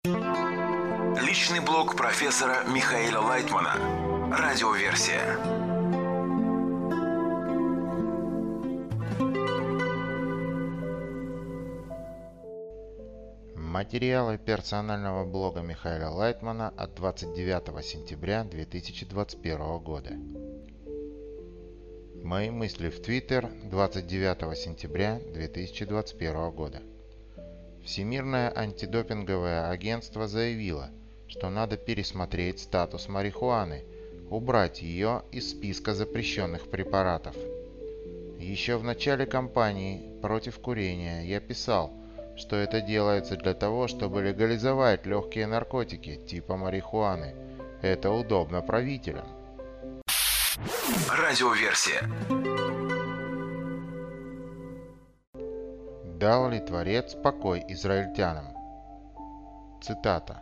Личный блог профессора Михаила Лайтмана. Радиоверсия. Материалы персонального блога Михаила Лайтмана от 29 сентября 2021 года. Мои мысли в Твиттер 29 сентября 2021 года. Всемирное антидопинговое агентство заявило, что надо пересмотреть статус марихуаны, убрать ее из списка запрещенных препаратов. Еще в начале кампании против курения я писал, что это делается для того, чтобы легализовать легкие наркотики типа марихуаны. Это удобно правителям. Радиоверсия. Дал ли Творец покой израильтянам? Цитата.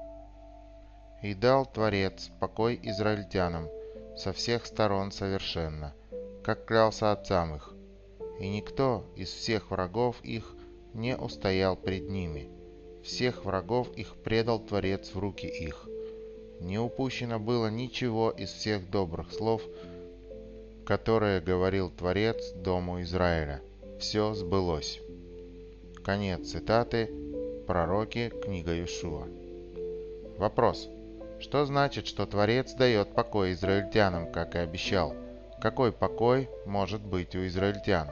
«И дал Творец покой израильтянам со всех сторон совершенно, как клялся отцам их, и никто из всех врагов их не устоял пред ними. Всех врагов их предал Творец в руки их. Не упущено было ничего из всех добрых слов, которые говорил Творец дому Израиля. Все сбылось». Конец цитаты. Пророки. Книга Иошуа. Вопрос. Что значит, что Творец дает покой израильтянам, как и обещал? Какой покой может быть у израильтян?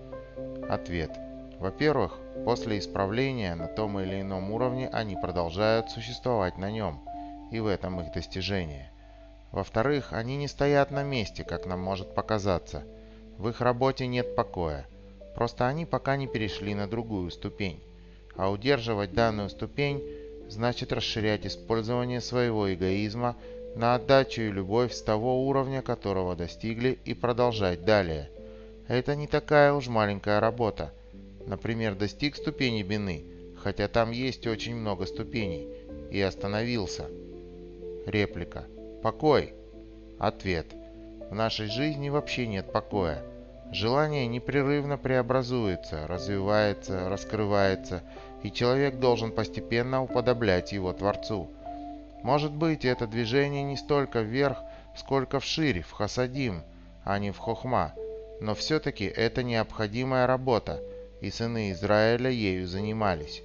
Ответ. Во-первых, после исправления на том или ином уровне они продолжают существовать на нем, и в этом их достижение. Во-вторых, они не стоят на месте, как нам может показаться. В их работе нет покоя. Просто они пока не перешли на другую ступень. А удерживать данную ступень значит расширять использование своего эгоизма на отдачу и любовь с того уровня, которого достигли, и продолжать далее. Это не такая уж маленькая работа. Например, достиг ступени бины, хотя там есть очень много ступеней, и остановился. Реплика. Покой. Ответ. В нашей жизни вообще нет покоя. Желание непрерывно преобразуется, развивается, раскрывается, и человек должен постепенно уподоблять его Творцу. Может быть, это движение не столько вверх, сколько вширь, в хасадим, а не в хохма, но все-таки это необходимая работа, и сыны Израиля ею занимались.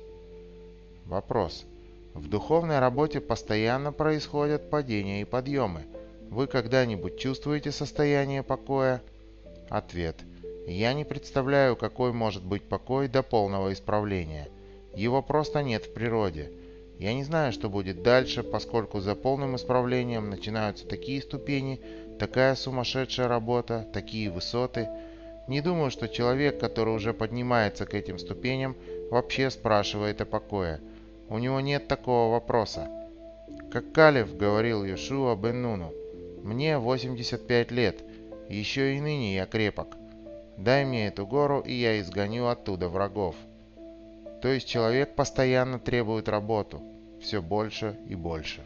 Вопрос. В духовной работе постоянно происходят падения и подъемы. Вы когда-нибудь чувствуете состояние покоя? Ответ. Я не представляю, какой может быть покой до полного исправления. Его просто нет в природе. Я не знаю, что будет дальше, поскольку за полным исправлением начинаются такие ступени, такая сумасшедшая работа, такие высоты. Не думаю, что человек, который уже поднимается к этим ступеням, вообще спрашивает о покое. У него нет такого вопроса. Как Калев говорил Йошуа бен Нуну, «Мне 85 лет, еще и ныне я крепок. Дай мне эту гору, и я изгоню оттуда врагов». То есть человек постоянно требует работу, все больше и больше.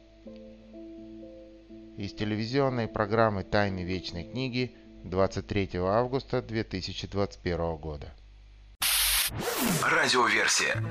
Из телевизионной программы «Тайны Вечной Книги» 23 августа 2021 года. Радиоверсия.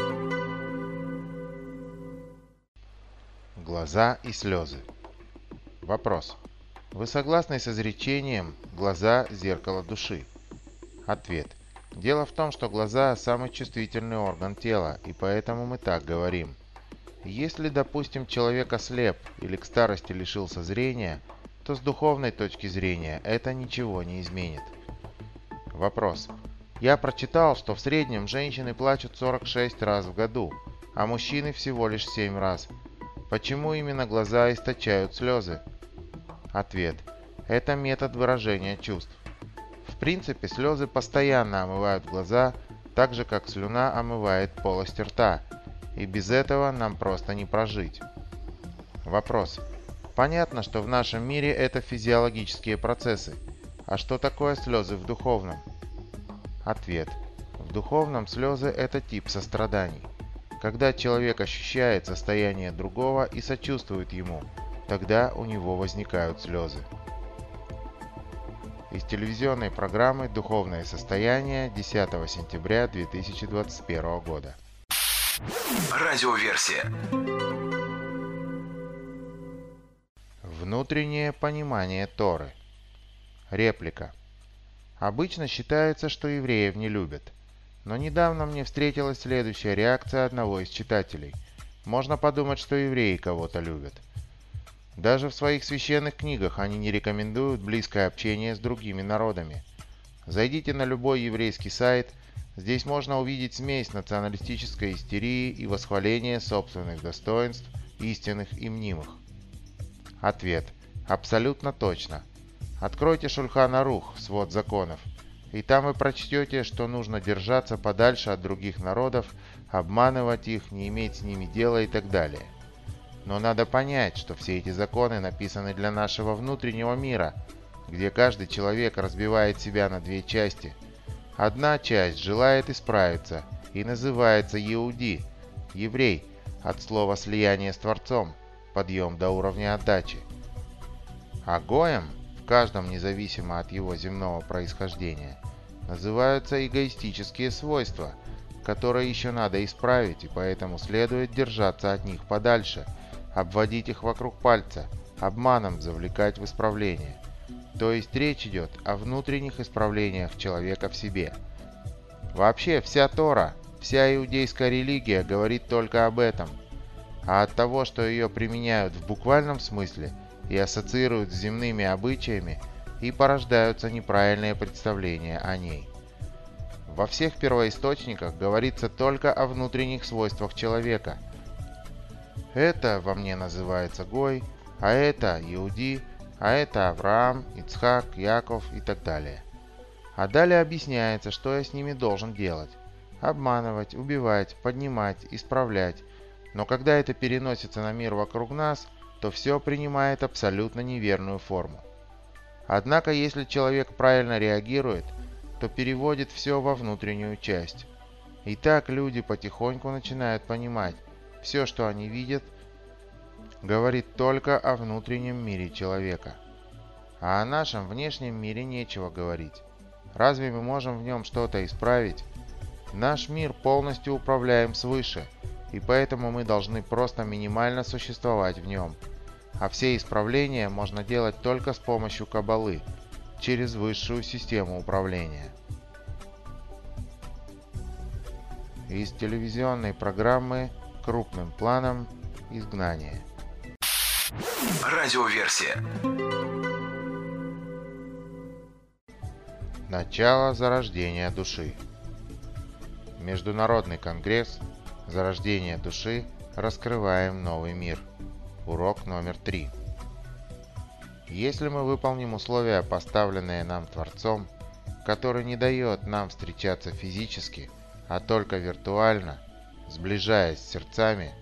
Глаза и слезы. Вопрос. Вы согласны с изречением «глаза – зеркало души»? Ответ. Дело в том, что глаза – самый чувствительный орган тела, и поэтому мы так говорим. Если, допустим, человек ослеп или к старости лишился зрения, то с духовной точки зрения это ничего не изменит. Вопрос. Я прочитал, что в среднем женщины плачут 46 раз в году, а мужчины всего лишь 7 раз. Почему именно глаза источают слезы? Ответ. Это метод выражения чувств. В принципе, слезы постоянно омывают глаза, так же как слюна омывает полость рта, и без этого нам просто не прожить. Вопрос. Понятно, что в нашем мире это физиологические процессы. А что такое слезы в духовном? Ответ. В духовном слезы – это тип состраданий. Когда человек ощущает состояние другого и сочувствует ему, тогда у него возникают слезы. Из телевизионной программы «Духовное состояние» 10 сентября 2021 года. Радиоверсия. Внутреннее понимание Торы. Реплика. Обычно считается, что евреев не любят. Но недавно мне встретилась следующая реакция одного из читателей. Можно подумать, что евреи кого-то любят. Даже в своих священных книгах они не рекомендуют близкое общение с другими народами. Зайдите на любой еврейский сайт, здесь можно увидеть смесь националистической истерии и восхваления собственных достоинств, истинных и мнимых. Ответ. Абсолютно точно. Откройте Шульхан Арух, свод законов, и там вы прочтете, что нужно держаться подальше от других народов, обманывать их, не иметь с ними дела и так далее. Но надо понять, что все эти законы написаны для нашего внутреннего мира, где каждый человек разбивает себя на две части. Одна часть желает исправиться и называется Иуди, еврей, от слова слияние с Творцом, подъем до уровня отдачи. А Гоем, в каждом независимо от его земного происхождения, называются эгоистические свойства, которые еще надо исправить, и поэтому следует держаться от них подальше, обводить их вокруг пальца, обманом завлекать в исправление. То есть речь идет о внутренних исправлениях человека в себе. Вообще вся Тора, вся иудейская религия говорит только об этом. А от того, что ее применяют в буквальном смысле и ассоциируют с земными обычаями, и порождаются неправильные представления о ней. Во всех первоисточниках говорится только о внутренних свойствах человека. Это во мне называется Гой, а это Иуди, а это Авраам, Ицхак, Яков и так далее. А далее объясняется, что я с ними должен делать. Обманывать, убивать, поднимать, исправлять. Но когда это переносится на мир вокруг нас, то все принимает абсолютно неверную форму. Однако, если человек правильно реагирует, то переводит все во внутреннюю часть. И так люди потихоньку начинают понимать, все, что они видят, говорит только о внутреннем мире человека. А о нашем внешнем мире нечего говорить. Разве мы можем в нем что-то исправить? Наш мир полностью управляем свыше, и поэтому мы должны просто минимально существовать в нем. А все исправления можно делать только с помощью Каббалы, через высшую систему управления. Из телевизионной программы «Крупным планом. Изгнание». Радиоверсия. Начало зарождения души. Международный конгресс «Зарождение души. Раскрываем новый мир». Урок номер 3. Если мы выполним условия, поставленные нам Творцом, который не дает нам встречаться физически, а только виртуально, сближаясь с сердцами,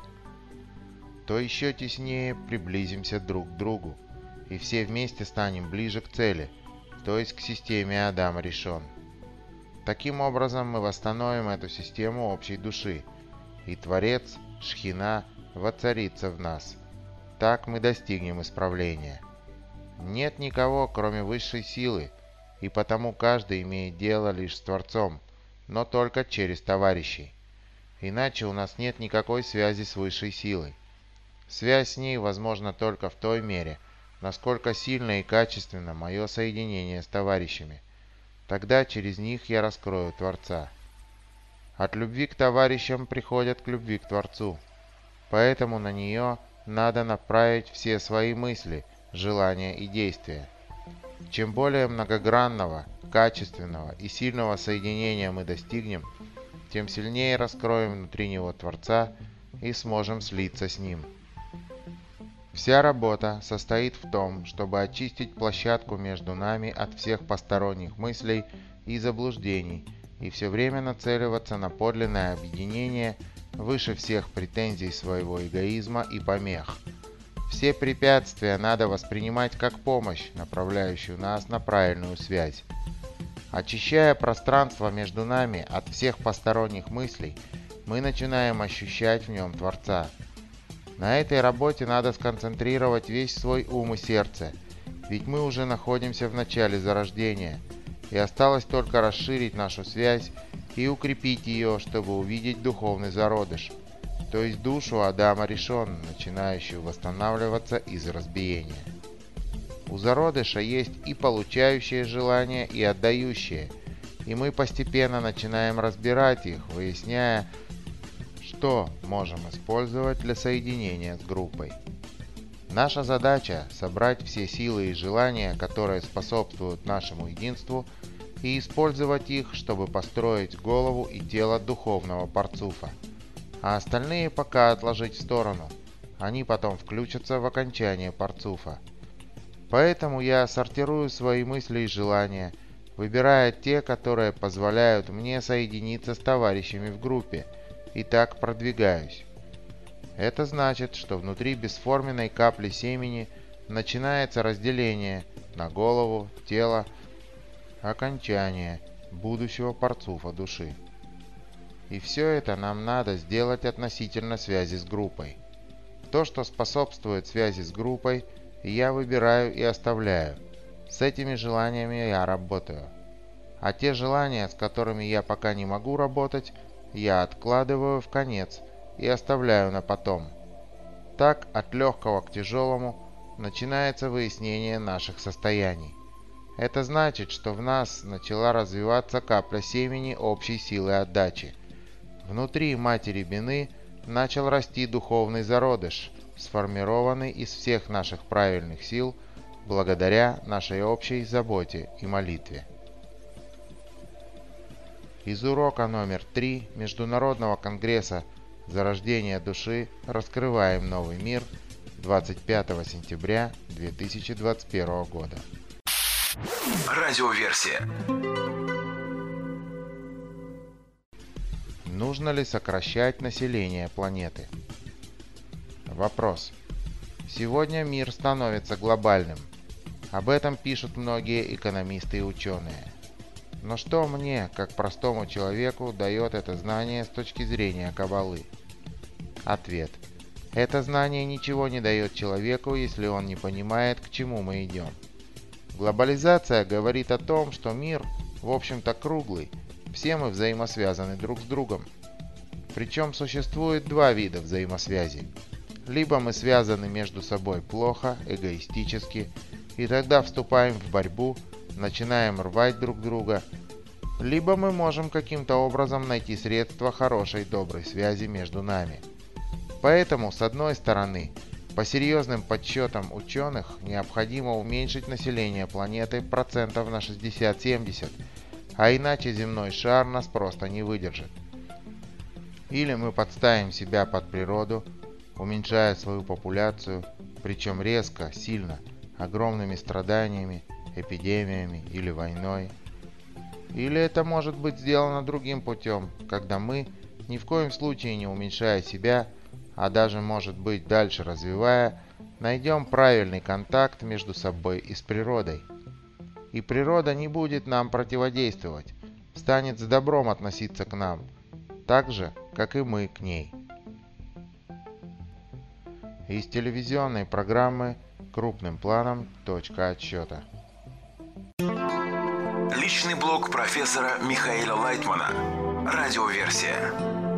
то еще теснее приблизимся друг к другу, и все вместе станем ближе к цели, то есть к системе Адам Ришон. Таким образом мы восстановим эту систему общей души, и Творец, Шхина, воцарится в нас. Так мы достигнем исправления. Нет никого, кроме высшей силы, и потому каждый имеет дело лишь с Творцом, но только через товарищей. Иначе у нас нет никакой связи с высшей силой. Связь с ней возможна только в той мере, насколько сильно и качественно мое соединение с товарищами. Тогда через них я раскрою Творца. От любви к товарищам приходят к любви к Творцу. Поэтому на нее надо направить все свои мысли, желания и действия. Чем более многогранного, качественного и сильного соединения мы достигнем, тем сильнее раскроем внутри него Творца и сможем слиться с Ним. Вся работа состоит в том, чтобы очистить площадку между нами от всех посторонних мыслей и заблуждений и все время нацеливаться на подлинное объединение выше всех претензий своего эгоизма и помех. Все препятствия надо воспринимать как помощь, направляющую нас на правильную связь. Очищая пространство между нами от всех посторонних мыслей, мы начинаем ощущать в нем Творца. На этой работе надо сконцентрировать весь свой ум и сердце, ведь мы уже находимся в начале зарождения, и осталось только расширить нашу связь и укрепить ее, чтобы увидеть духовный зародыш, то есть душу Адама Ришон, начинающую восстанавливаться из разбиения. У зародыша есть и получающее желание, и отдающее, и мы постепенно начинаем разбирать их, выясняя, что можем использовать для соединения с группой. Наша задача – собрать все силы и желания, которые способствуют нашему единству, и использовать их, чтобы построить голову и тело духовного парцуфа. А остальные пока отложить в сторону. Они потом включатся в окончание парцуфа. Поэтому я сортирую свои мысли и желания, выбирая те, которые позволяют мне соединиться с товарищами в группе, и так продвигаюсь. Это значит, что внутри бесформенной капли семени начинается разделение на голову, тело, окончание будущего парцуфа души. И все это нам надо сделать относительно связи с группой. То, что способствует связи с группой, я выбираю и оставляю. С этими желаниями я работаю. А те желания, с которыми я пока не могу работать, я откладываю в конец и оставляю на потом. Так, от легкого к тяжелому начинается выяснение наших состояний. Это значит, что в нас начала развиваться капля семени общей силы отдачи. Внутри матери Бины начал расти духовный зародыш, сформированный из всех наших правильных сил благодаря нашей общей заботе и молитве. Из урока номер 3 Международного конгресса «Зарождение души. Раскрываем новый мир» 25 сентября 2021 года. Радиоверсия. Нужно ли сокращать население планеты? Вопрос. Сегодня мир становится глобальным. Об этом пишут многие экономисты и ученые. Но что мне, как простому человеку, дает это знание с точки зрения Каббалы? Ответ. Это знание ничего не дает человеку, если он не понимает, к чему мы идем. Глобализация говорит о том, что мир, в общем-то, круглый, все мы взаимосвязаны друг с другом. Причем существует два вида взаимосвязи. Либо мы связаны между собой плохо, эгоистически, и тогда вступаем в борьбу, начинаем рвать друг друга, либо мы можем каким-то образом найти средства хорошей, доброй связи между нами. Поэтому, с одной стороны, по серьезным подсчетам ученых, необходимо уменьшить население планеты процентов на 60-70, а иначе земной шар нас просто не выдержит. Или мы подставим себя под природу, уменьшая свою популяцию, причем резко, сильно, огромными страданиями, эпидемиями или войной. Или это может быть сделано другим путем, когда мы, ни в коем случае не уменьшая себя, а даже, может быть, дальше развивая, найдем правильный контакт между собой и с природой. И природа не будет нам противодействовать, станет с добром относиться к нам, так же, как и мы к ней. Из телевизионной программы «Крупным планом. Точка отсчета». Личный блог профессора Михаила Лайтмана. Радиоверсия.